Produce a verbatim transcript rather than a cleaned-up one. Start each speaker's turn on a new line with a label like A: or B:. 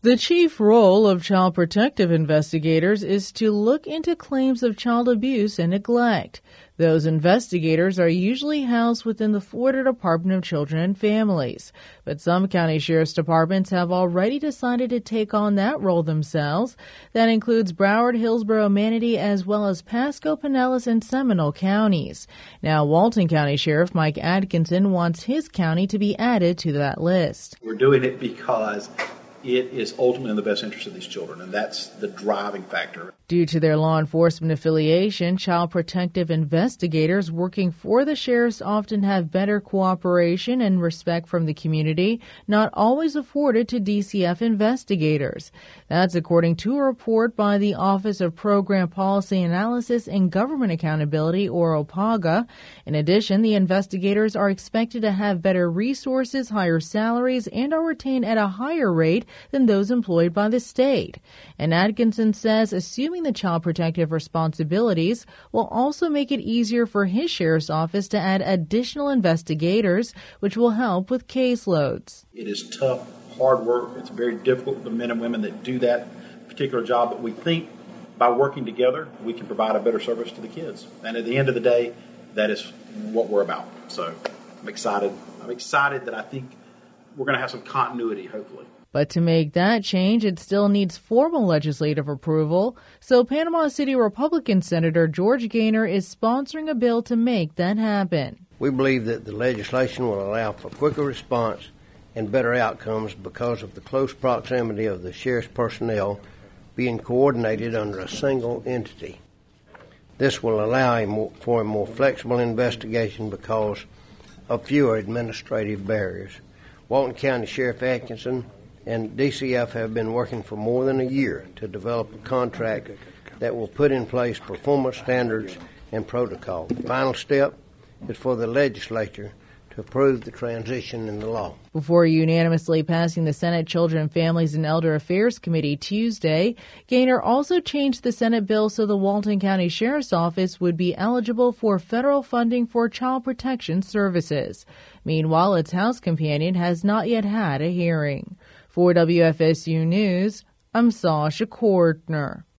A: The chief role of child protective investigators is to look into claims of child abuse and neglect. Those investigators are usually housed within the Florida Department of Children and Families, but some county sheriff's departments have already decided to take on that role themselves. That includes Broward, Hillsborough, Manatee, as well as Pasco, Pinellas, and Seminole counties. Now, Walton County Sheriff Mike Atkinson wants his county to be added to that list.
B: We're doing it because it is ultimately in the best interest of these children, and that's the driving factor.
A: Due to their law enforcement affiliation, child protective investigators working for the sheriffs often have better cooperation and respect from the community, not always afforded to D C F investigators. That's according to a report by the Office of Program Policy Analysis and Government Accountability, or OPAGA. In addition, the investigators are expected to have better resources, higher salaries, and are retained at a higher rate than those employed by the state. And Atkinson says assuming the child protective responsibilities will also make it easier for his sheriff's office to add additional investigators, which will help with caseloads.
B: It is tough, hard work. It's very difficult for the men and women that do that particular job, but we think by working together, we can provide a better service to the kids. And at the end of the day, that is what we're about. So I'm excited. I'm excited that I think we're going to have some continuity, hopefully.
A: But to make that change, it still needs formal legislative approval. So Panama City Republican Senator George Gaynor is sponsoring a bill to make that happen.
C: We believe that the legislation will allow for quicker response and better outcomes because of the close proximity of the sheriff's personnel being coordinated under a single entity. This will allow a more, for a more flexible investigation because of fewer administrative barriers. Walton County Sheriff Atkinson and D C F have been working for more than a year to develop a contract that will put in place performance standards and protocol. The final step is for the legislature to approve the transition in the law.
A: Before unanimously passing the Senate Children, Families, and Elder Affairs Committee Tuesday, Gaynor also changed the Senate bill so the Walton County Sheriff's Office would be eligible for federal funding for child protection services. Meanwhile, its House companion has not yet had a hearing. For W F S U News, I'm Sasha Cordner.